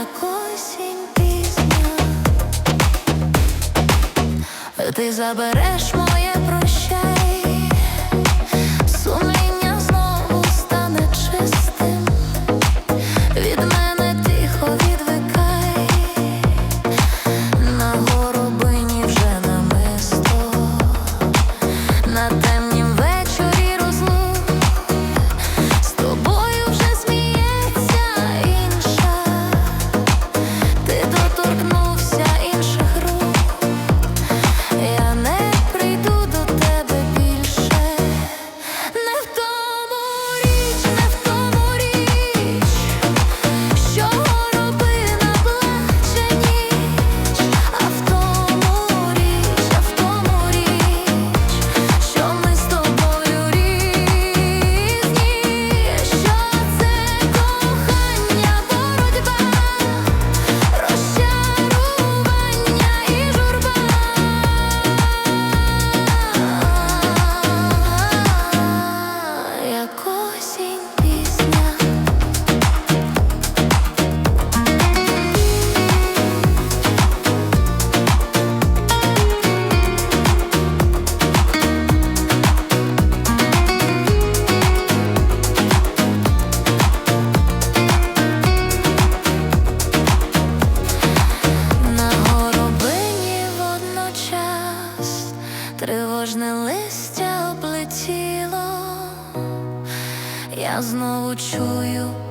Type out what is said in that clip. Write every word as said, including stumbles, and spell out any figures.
як осінь пізня. Ти забереш моє прощай, сумління знову стане чистим, від мене тихо відвикай, на горобині вже намисто, на темнім вечорі розлук, з тобою вже сміється інша, ти доторкнувся інших рук. Я не прийду до тебе більше, не в тому річ, не в тому річ, що горобина плаче ніч, а в тому річ, а в тому річ, що ми з тобою різні, що це кохання, боротьба, розчарування і журба. Як осінь пізня. На горобині водночас тривожне листя облетіло, я знову чую